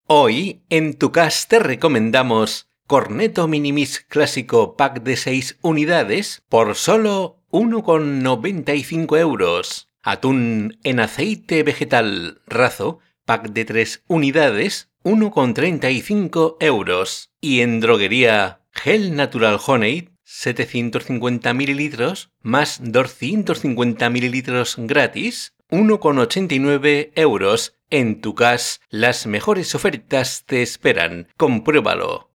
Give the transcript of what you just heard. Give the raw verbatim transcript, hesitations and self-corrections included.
Hoy en Tucas te recomendamos Corneto Minimis Clásico Pack de seis unidades por solo uno con noventa y cinco euros. Atún en aceite vegetal Razo Pack de tres unidades, uno con treinta y cinco euros. Y en droguería Gel Natural Honey setecientos cincuenta mililitros más doscientos cincuenta mililitros gratis, uno con ochenta y nueve euros. En Tucas, las mejores ofertas te esperan. Compruébalo.